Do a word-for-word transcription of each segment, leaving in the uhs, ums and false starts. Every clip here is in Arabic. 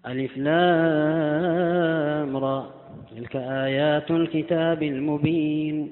ألف لام را. تلك آيات الكتاب المبين.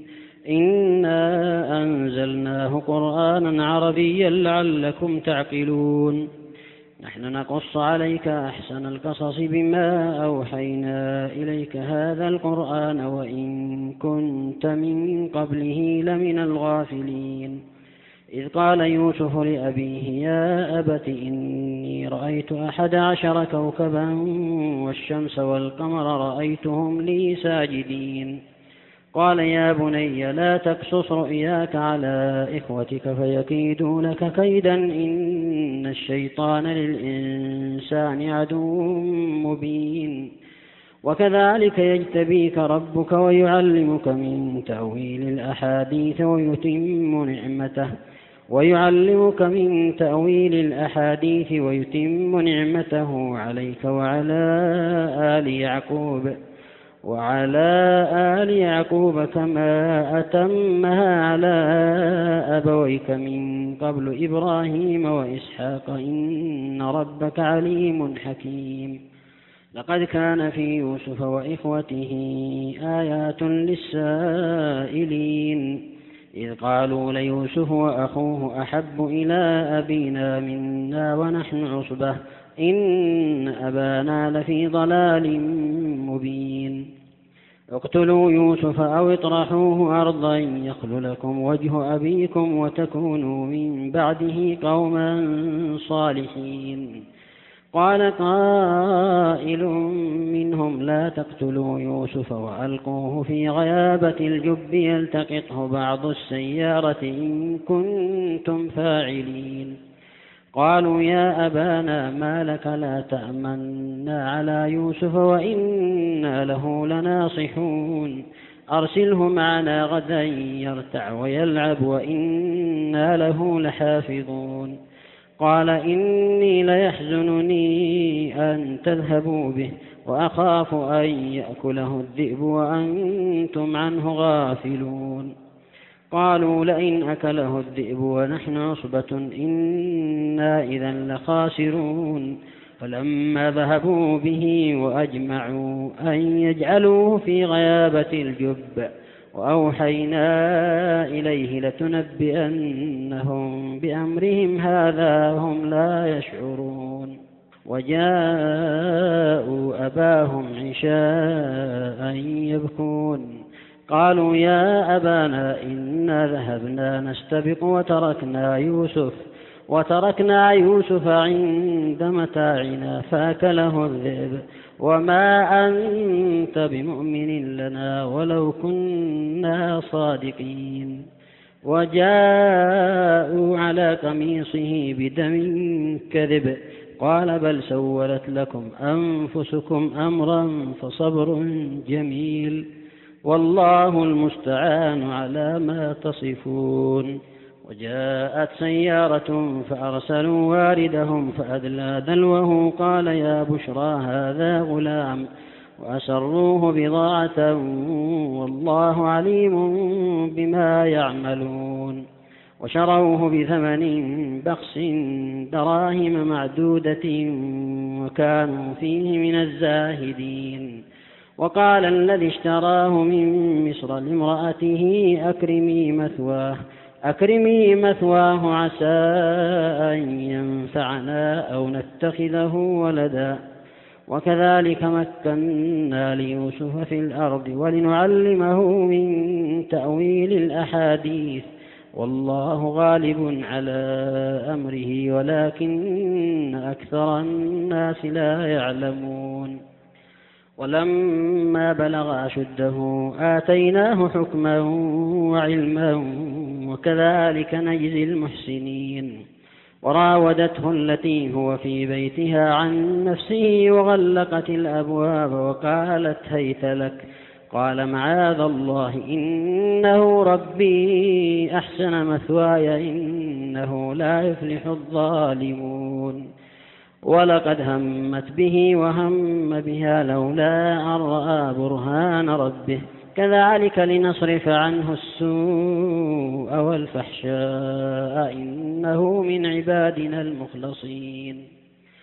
إنا أنزلناه قرآنا عربيا لعلكم تعقلون. نحن نقص عليك أحسن القصص بما أوحينا إليك هذا القرآن وإن كنت من قبله لمن الغافلين. إذ قال يوسف لأبيه يا أبت إني رأيت أحد عشر كوكبا والشمس والقمر رأيتهم لي ساجدين. قال يا بني لا تقصص رؤياك على إخوتك فيكيدوا لك كيدا إن الشيطان للإنسان عدو مبين. وكذلك يجتبيك ربك ويعلمك من تأويل الأحاديث ويتم نعمته ويعلمك من تأويل الأحاديث ويتم نعمته عليك وعلى آل يعقوب وعلى آل يعقوب كما أتمها على أبويك من قبل إبراهيم وإسحاق إن ربك عليم حكيم. لقد كان في يوسف وإخوته آيات للسائلين إذ قالوا ليوسف وأخوه أحب إلى أبينا منا ونحن عصبة إن أبانا لفي ضلال مبين. اقتلوا يوسف أو اطرحوه أرضا يخل لكم وجه أبيكم وتكونوا من بعده قوما صالحين. قال قائل منهم لا تقتلوا يوسف وألقوه في غيابة الجب يلتقطه بعض السيارة إن كنتم فاعلين. قالوا يا أبانا ما لك لا تأمنا على يوسف وإنا له لناصحون أرسله معنا غدا يرتع ويلعب وإنا له لحافظون. قال إني ليحزنني أن تذهبوا به وأخاف أن يأكله الذئب وأنتم عنه غافلون. قالوا لئن أكله الذئب ونحن عصبة إنا إذا لخاسرون. فلما ذهبوا به وأجمعوا أن يجعلوه في غيابة الجب وأوحينا إليه لتنبئنهم بأمرهم هذا هم لا يشعرون. وجاءوا أباهم عشاء يبكون. قالوا يا أبانا إنا ذهبنا نستبق وتركنا يوسف وتركنا يوسف عند متاعنا فأكله الذئب وما أنت بمؤمن لنا ولو كنا صادقين. وجاءوا على قميصه بدم كذب قال بل سولت لكم أنفسكم أمرا فصبر جميل والله المستعان على ما تصفون. وجاءت سيارة فأرسلوا واردهم فأدلى دلوه قال يا بشرى هذا غلام وأسروه بضاعة والله عليم بما يعملون. وشروه بثمن بخس دراهم معدودة وكانوا فيه من الزاهدين. وقال الذي اشتراه من مصر لامرأته أكرمي مثواه أكرمي مثواه عسى أن ينفعنا أو نتخذه ولدا. وكذلك مكنا ليوسف في الأرض ولنعلمه من تأويل الأحاديث والله غالب على أمره ولكن أكثر الناس لا يعلمون. ولما بلغ أشده آتيناه حكما وعلما وكذلك نجزي المحسنين. وراودته التي هو في بيتها عن نفسه وغلقت الأبواب وقالت هيت لك قال معاذ الله إنه ربي أحسن مثواي إنه لا يفلح الظالمون. ولقد همت به وهم بها لولا أن رأى برهان ربه كذلك لنصرف عنه السوء والفحشاء إنه من عبادنا المخلصين.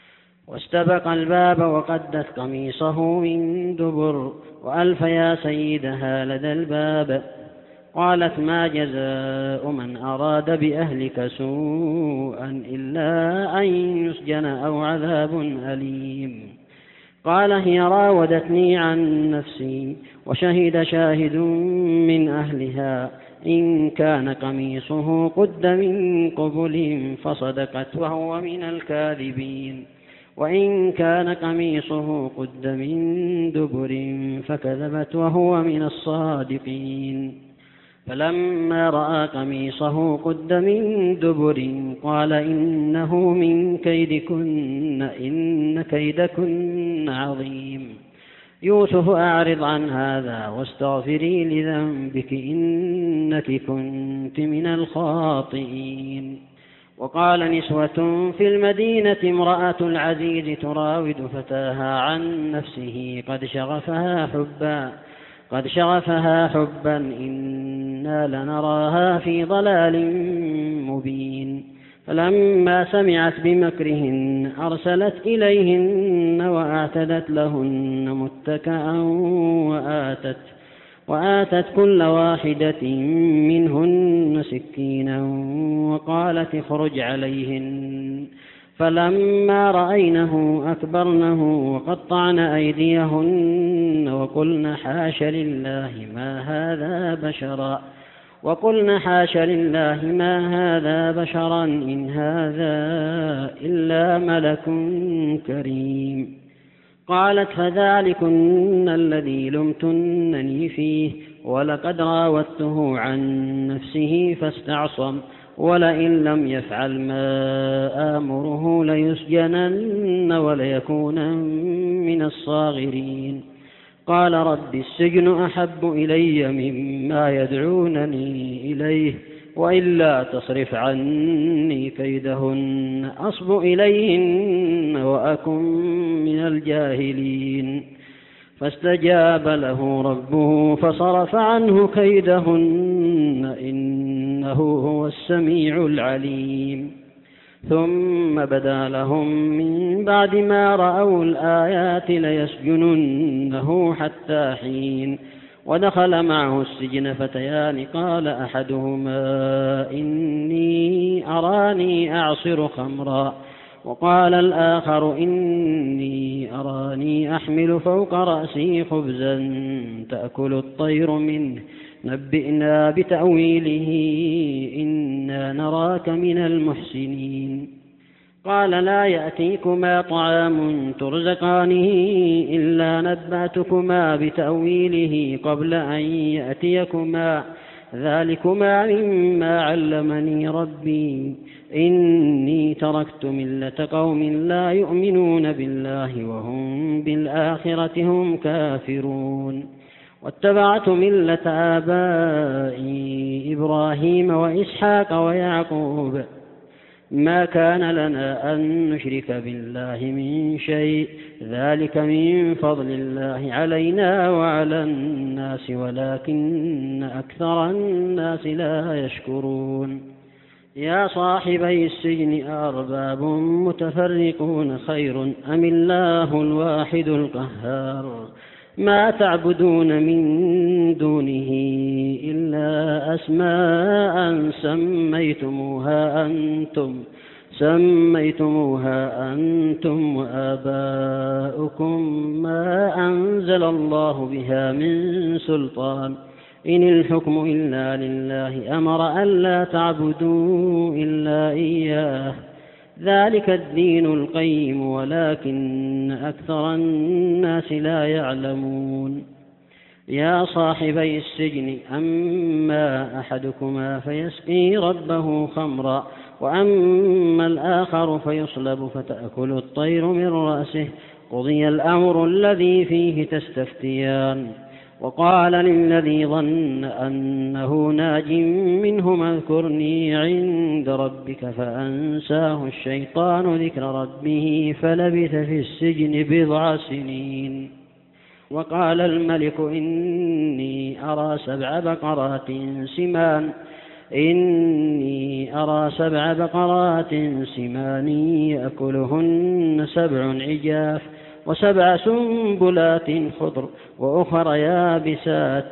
واستبق الباب وقدت قميصه من دبر وألف يا سيدها لدى الباب. قالت ما جزاء من أراد بأهلك سوءا إلا أن يسجن أو عذاب أليم. قال هي راودتني عن نفسي وشهد شاهد من أهلها إن كان قميصه قد من قبل فصدقت وهو من الكاذبين وإن كان قميصه قد من دبر فكذبت وهو من الصادقين. فلما رأى قميصه قد من دبر قال إنه من كيدكن إن كيدكن عظيم. يوسف أعرض عن هذا واستغفري لذنبك إنك كنت من الخاطئين. وقال نسوة في المدينة امرأة العزيز تراود فتاها عن نفسه قد شغفها حبا قد شغفها حبا إنا لنراها في ضلال مبين. فلما سمعت بمكرهن أرسلت إليهن وأعتدت لهن متكئا وآتت وآتت كل واحدة منهن سكينا وقالت اخرج عليهن. فلما رأينه أكبرنه وقطعن أيديهن وقلن حاش لله ما هذا بشرا وقلن حاش لله ما هذا بشرا إن هذا إلا ملك كريم. قالت فذلكن الذي لمتنني فيه ولقد راودته عن نفسه فاستعصم ولئن لم يفعل ما آمره ليسجنن وليكونن من الصاغرين. قال رب السجن أحب إلي مما يدعونني إليه وإلا تصرف عني كيدهن أصب إليهن وأكن من الجاهلين. فاستجاب له ربه فصرف عنه كيدهن إنه هو السميع العليم. ثم بدا لهم من بعد ما رأوا الآيات ليسجننه حتى حين. ودخل معه السجن فتيان قال أحدهما إني أراني أعصر خمرا وقال الآخر إني أراني أحمل فوق رأسي خبزا تأكل الطير منه نبئنا بتأويله إنا نراك من المحسنين. قال لا يأتيكما طعام ترزقانه إلا نبأتكما بتأويله قبل أن يأتيكما ذلكما مما علمني ربي إني تركت ملة قوم لا يؤمنون بالله وهم بالآخرة هم كافرون واتبعت ملة آبائي إبراهيم وإسحاق ويعقوب ما كان لنا أن نشرك بالله من شيء ذلك من فضل الله علينا وعلى الناس ولكن أكثر الناس لا يشكرون. يا صاحبي السجن أرباب متفرقون خير أم الله الواحد القهار ما تعبدون من دونه إلا أسماء سميتموها أنتم سميتموها أنتم وآباؤكم ما أنزل الله بها من سلطان إن الحكم إلا لله أمر ألا تعبدوا إلا إياه ذلك الدين القيم ولكن أكثر الناس لا يعلمون. يا صاحبي السجن أما أحدكما فيسقي ربه خمرا وأما الآخر فيصلب فتأكل الطير من رأسه قضي الأمر الذي فيه تستفتيان. وقال للذي ظن أنه ناج منهما اذكرني عند ربك فأنساه الشيطان ذكر ربه فلبث في السجن بضع سنين. وقال الملك إني أرى سبع بقرات سمان إني أرى سبع بقرات سمان يأكلهن سبع عجاف وسبع سنبلات خضر وأخر يابسات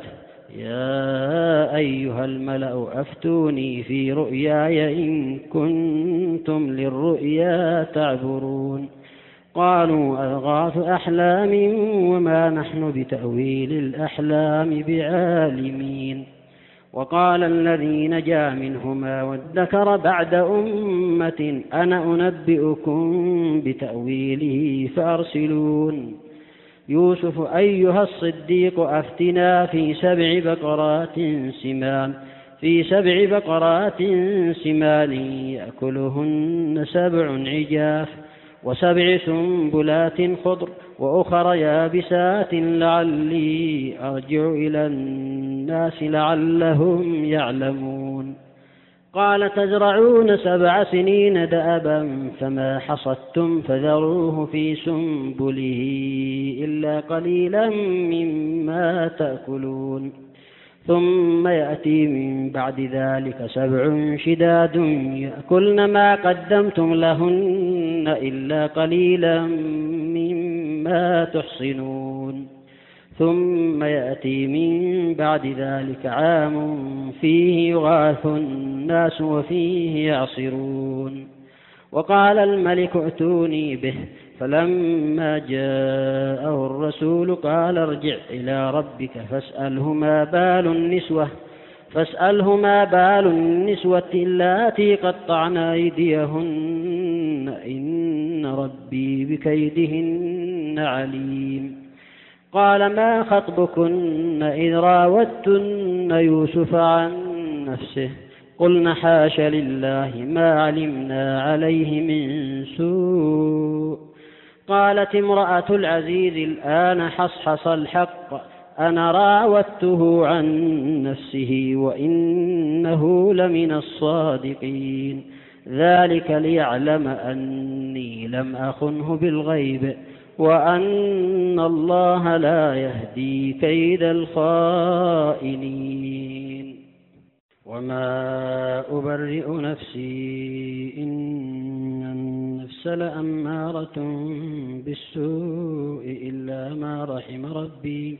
يا أيها الملأ أفتوني في رؤياي إن كنتم للرؤيا تعبرون قالوا أضغاث أحلام وما نحن بتأويل الأحلام بعالمين وقال الذي نجا منهما وادكر بعد أمة أنا أنبئكم بتأويله فأرسلون يوسف أيها الصديق أفتنا في سبع بقرات سمان في سبع بقرات سمان يأكلهن سبع عجاف وسبع سنبلات خضر وأخر يابسات لعلي أرجع إلى الناس لعلهم يعلمون قال تزرعون سبع سنين دأبا فما حصدتم فذروه في سنبله إلا قليلا مما تأكلون ثم يأتي من بعد ذلك سبع شداد يأكلن ما قدمتم لهن إلا قليلا مما تحصنون ثم يأتي من بعد ذلك عام فيه يغاث الناس وفيه يعصرون وقال الملك ائتوني به فلما جاءه الرسول قال ارجع إلى ربك فاسأله ما بال النسوة فاسأله ما بال النسوة اللاتي قطعن أيديهن إن ربي بكيدهن عليم قال ما خطبكن إذ راوتن يوسف عن نفسه قلن حاش لله ما علمنا عليه من سوء قالت امرأة العزيز الآن حصحص الحق أنا راودته عن نفسه وإنه لمن الصادقين ذلك ليعلم أني لم أخنه بالغيب وأن الله لا يهدي كيد الخائنين وما أبرئ نفسي إن النفس لأمارة بالسوء إلا ما رحم ربي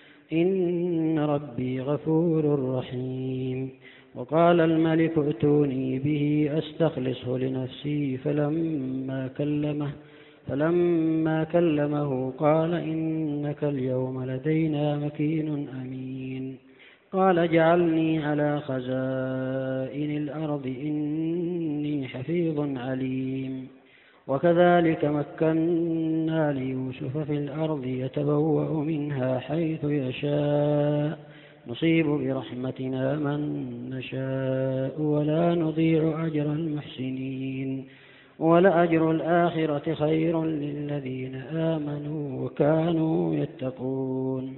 إن ربي غفور رحيم وقال الملك ائتوني به أستخلصه لنفسي فلما كلمه فلما كلمه قال إنك اليوم لدينا مكين أمين قال اجعلني على خزائن الأرض إني حفيظ عليم وكذلك مكنا ليوسف في الأرض يتبوأ منها حيث يشاء نصيب برحمتنا من نشاء ولا نضيع أجر المحسنين ولأجر الآخرة خير للذين آمنوا وكانوا يتقون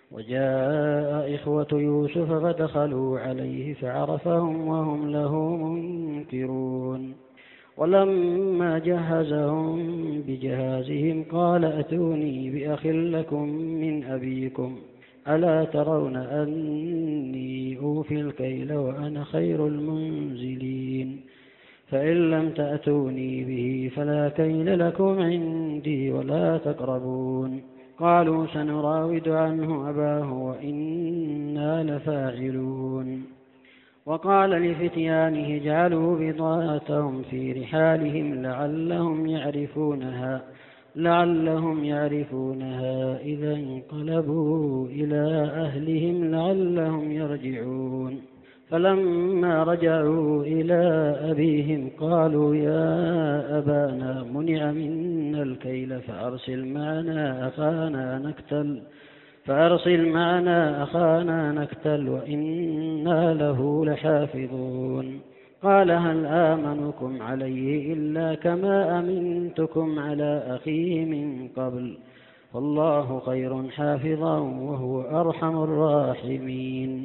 وجاء إخوة يوسف فدخلوا عليه فعرفهم وهم له منكرون ولما جهزهم بجهازهم قال أتوني بأخ لكم من أبيكم ألا ترون أني أوفي الكيل وأنا خير المنزلين فإن لم تأتوني به فلا كيل لكم عندي ولا تقربون قالوا سنراود عنه أباه وإنا لفاعلون وقال لفتيانه اجعلوا بضاعتهم في رحالهم لعلهم يعرفونها لعلهم يعرفونها إذا انقلبوا إلى أهلهم لعلهم يرجعون فلما رجعوا إلى أبيهم قالوا يا أبانا منع منا الكيل فأرسل معنا أخانا نكتل فأرسل معنا أخانا نكتل وإنا له لحافظون قال هل آمنكم عليه إلا كما أمنتكم على أخيه من قبل والله خير حافظا وهو أرحم الراحمين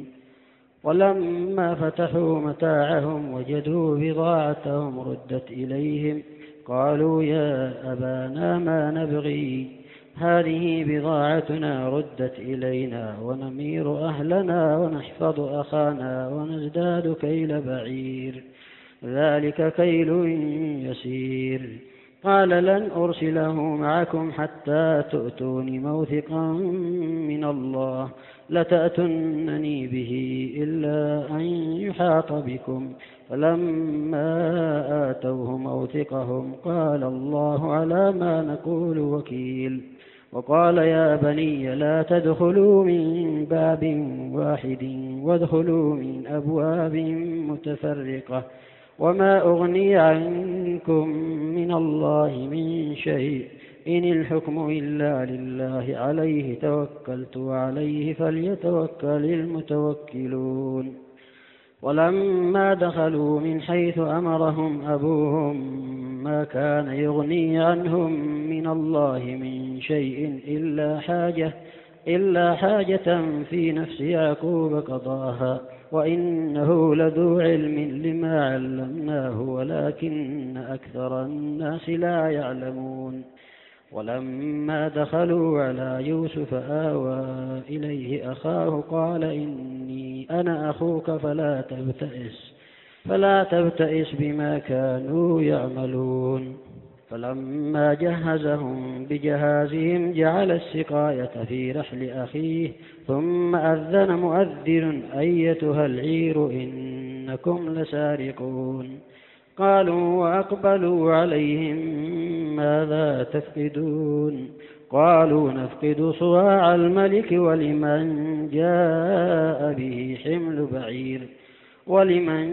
ولما فتحوا متاعهم وجدوا بضاعتهم ردت إليهم قالوا يا أبانا ما نبغي هذه بضاعتنا ردت إلينا ونمير أهلنا ونحفظ أخانا ونزداد كيل بعير، ذلك كيل يسير. قال لن أرسله معكم حتى تؤتون موثقا من الله لتأتنني به إلا أن يحاط بكم. فلما آتوه موثقهم قال الله على ما نقول وكيل. وقال يا بني لا تدخلوا من باب واحد وادخلوا من أبواب متفرقة وما أغني عنكم من الله من شيء إن الحكم إلا لله عليه توكلت وعليه فليتوكل المتوكلون. ولما دخلوا من حيث أمرهم أبوهم ما كان يغني عنهم من الله من شيء إلا حاجة إلا حاجة في نفس يعقوب قضاها وإنه لذو علم لما علمناه ولكن أكثر الناس لا يعلمون. ولما دخلوا على يوسف آوى إليه أخاه قال إني أنا أخوك فلا تبتئس فلا تبتئس بما كانوا يعملون. فلما جهزهم بجهازهم جعل السقاية في رحل أخيه ثم أذن مؤذن أيتها العير إنكم لسارقون. قالوا وأقبلوا عليهم ماذا تفقدون؟ قالوا نفقد صواع الملك ولمن جاء به حمل بعير ولمن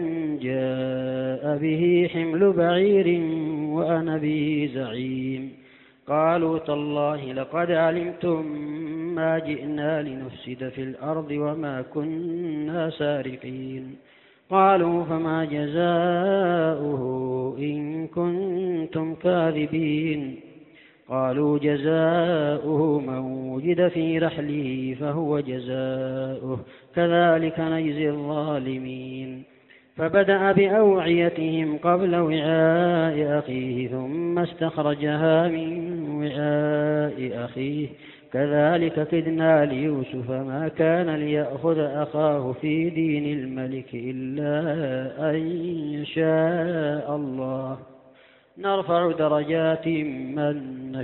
جاء به حمل بعير وأنا به زعيم. قالوا تالله لقد علمتم ما جئنا لنفسد في الأرض وما كنا سارقين. قالوا فما جزاؤه إن كنتم كاذبين؟ قالوا جزاؤه من وجد في رحله فهو جزاؤه كذلك نجزي الظالمين. فبدأ بأوعيتهم قبل وعاء أخيه ثم استخرجها من وعاء أخيه كذلك كدنا ليوسف ما كان ليأخذ أخاه في دين الملك إلا أن يشاء الله نرفع درجات من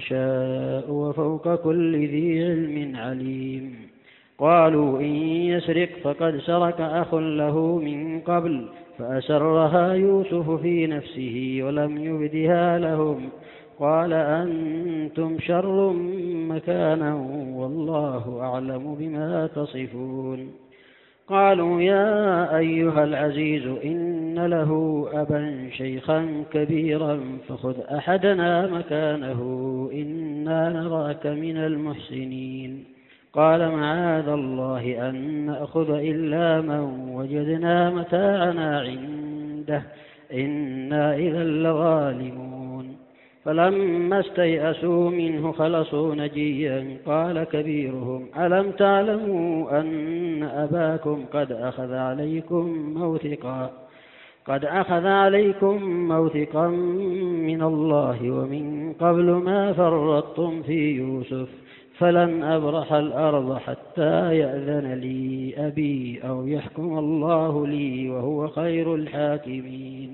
نشاء وفوق كل ذي علم عليم. قالوا إن يسرق فقد سرق أخ له من قبل فأسرها يوسف في نفسه ولم يبدها لهم. قال أنتم شر مكانا والله أعلم بما تصفون. قالوا يا أيها العزيز إن له أبا شيخا كبيرا فخذ أحدنا مكانه إنا نراك من المحسنين. قال معاذ الله أن نأخذ إلا من وجدنا متاعنا عنده إنا إذا لظالمون. فلما استيئسوا منه خلصوا نجيا قال كبيرهم ألم تعلموا أن أباكم قد أخذ عليكم موثقا قد أخذ عليكم موثقا من الله ومن قبل ما فرطتم في يوسف فلن أبرح الأرض حتى يأذن لي أبي أو يحكم الله لي وهو خير الحاكمين.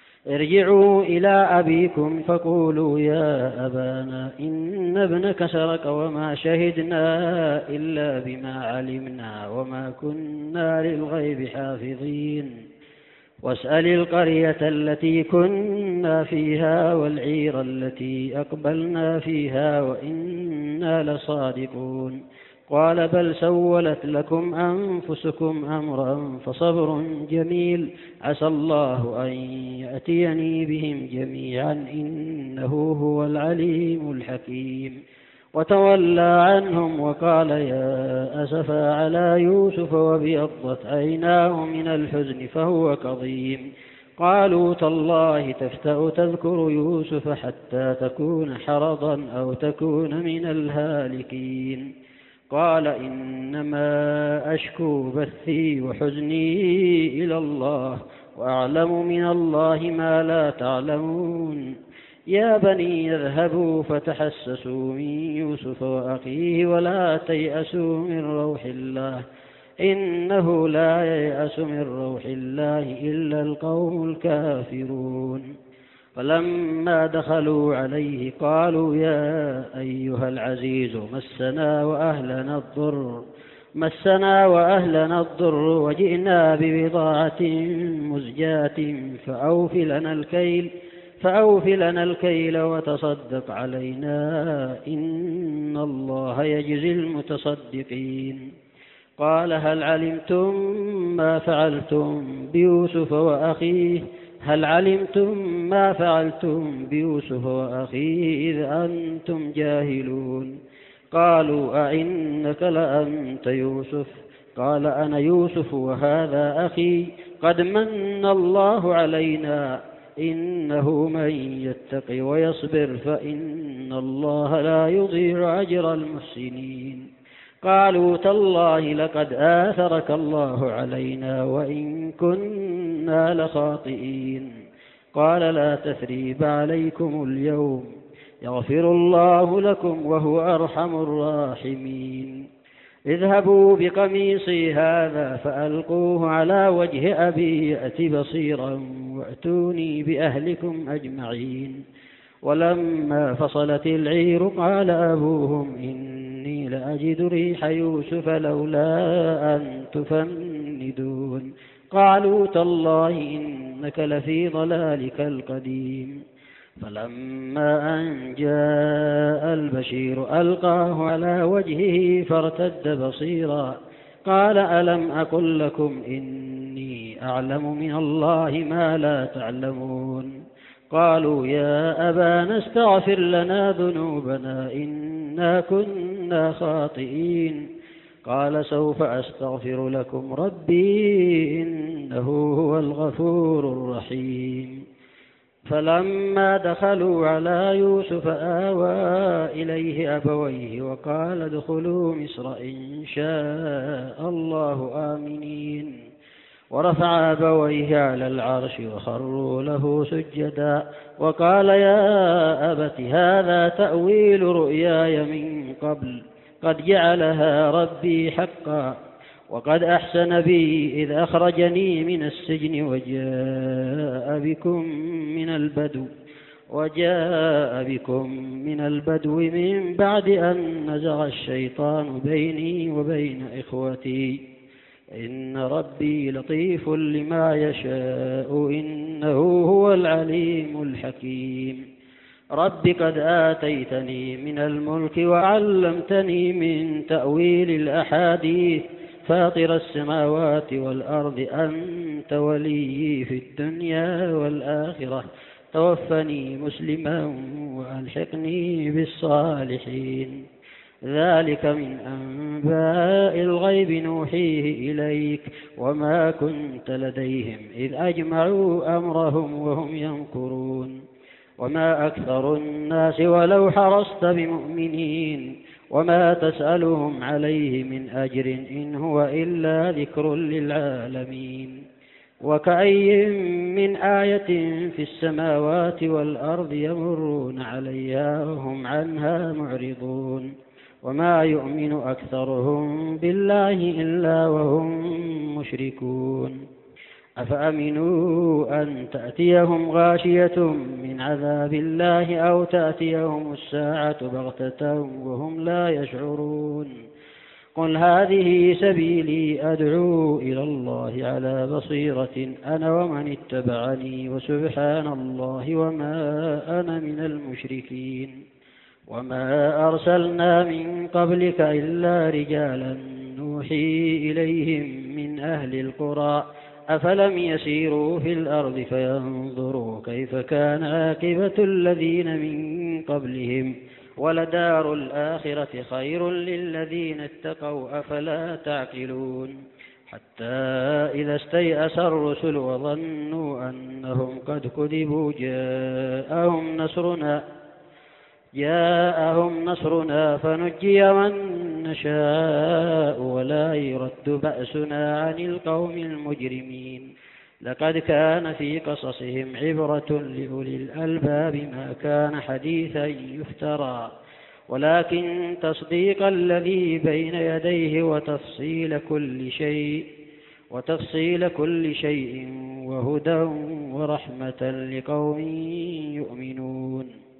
ارجعوا إلى أبيكم فقولوا يا أبانا إن ابنك سرق وما شهدنا إلا بما علمنا وما كنا للغيب حافظين. واسأل القرية التي كنا فيها والعير التي أقبلنا فيها وإنا لصادقون. قال بل سولت لكم أنفسكم أمرا فصبر جميل عسى الله أن يأتيني بهم جميعا إنه هو العليم الحكيم. وتولى عنهم وقال يا أسفا على يوسف وابيضت عيناه من الحزن فهو كظيم. قالوا تالله تفتأ تذكر يوسف حتى تكون حرضا أو تكون من الهالكين. قال إنما أشكو بثي وحزني إلى الله وأعلم من الله ما لا تعلمون. يا بني اذهبوا فتحسسوا من يوسف وأخيه ولا تيأسوا من روح الله إنه لا ييأس من روح الله إلا القوم الكافرون. فلما دخلوا عليه قالوا يا أيها العزيز مسنا وأهلنا الضر مسنا وأهلنا الضر وجئنا ببضاعة مزجاة فأوف لنا الكيل فأوف لنا الكيل وتصدق علينا إن الله يجزي المتصدقين. قال هل علمتم ما فعلتم بيوسف وأخيه هل علمتم ما فعلتم بيوسف وأخيه إذ أنتم جاهلون. قالوا أئنك لأنت يوسف قال أنا يوسف وهذا أخي قد من الله علينا إنه من يتق ويصبر فإن الله لا يضيع أجر المحسنين. قالوا تالله لقد آثرك الله علينا وإن كنا لخاطئين. قال لا تثريب عليكم اليوم يغفر الله لكم وهو أرحم الراحمين. اذهبوا بقميصي هذا فألقوه على وجه أبي يأت بصيرا وأتوني بأهلكم أجمعين. ولما فصلت العير قال أبوهم إني لأجد ريح يوسف لولا أن تفندون. قالوا تالله إنك لفي ضلالك القديم. فلما أن جاء البشير ألقاه على وجهه فارتد بصيرا قال ألم أقل لكم إني أعلم من الله ما لا تعلمون. قالوا يا أبانا استغفر لنا ذنوبنا إنا كنا خاطئين. قال سوف أستغفر لكم ربي إنه هو الغفور الرحيم. فلما دخلوا على يوسف آوى إليه أبويه وقال ادخلوا مصر إن شاء الله آمنين. ورفع أبويه على العرش وخروا له سجدا وقال يا أبت هذا تأويل رؤياي من قبل قد جعلها ربي حقا وقد أحسن بي إذ أخرجني من السجن وجاء بكم من البدو وجاء بكم من البدو من بعد أن نزغ الشيطان بيني وبين إخوتي إن ربي لطيف لما يشاء إنه هو العليم الحكيم. رب قد آتيتني من الملك وعلمتني من تأويل الأحاديث فاطر السماوات والأرض أنت ولي في الدنيا والآخرة توفني مسلما وألحقني بالصالحين. ذلك من أنباء الغيب نوحيه إليك وما كنت لديهم إذ أجمعوا أمرهم وهم يمكرون. وما أكثر الناس ولو حرصت بمؤمنين وما تسألهم عليه من أجر إن هو إلا ذكر للعالمين. وكأي من آية في السماوات والأرض يمرون عليها وهم عنها معرضون. وما يؤمن أكثرهم بالله إلا وهم مشركون. أفأمنوا أن تأتيهم غاشية من عذاب الله أو تأتيهم الساعة بغتة وهم لا يشعرون. قل هذه سبيلي أدعو إلى الله على بصيرة أنا ومن اتبعني وسبحان الله وما أنا من المشركين. وما أرسلنا من قبلك إلا رجالا نوحي إليهم من أهل القرى أفلم يسيروا في الأرض فينظروا كيف كان عاقبة الذين من قبلهم ولدار الآخرة خير للذين اتقوا أفلا تعقلون. حتى إذا استيأس الرسل وظنوا أنهم قد كذبوا جاءهم نصرنا جاءهم نصرنا فنجي من نشاء ولا يرد بأسنا عن القوم المجرمين. لقد كان في قصصهم عبرة لأولي الألباب ما كان حديثا يفترى ولكن تصديق الذي بين يديه وتفصيل كل شيء وتفصيل كل شيء وهدى ورحمة لقوم يؤمنون.